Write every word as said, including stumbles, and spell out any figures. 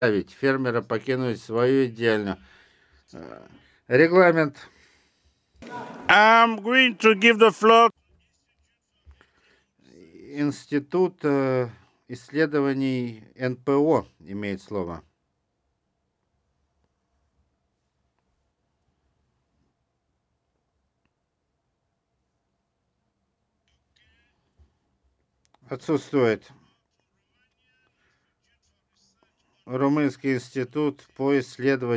фермера покинуть свою идеальную. Э, Регламент. I'm going to give the floor. Институт э, исследований эн пэ о имеет слово. Отсутствует. Румынский институт по исследованию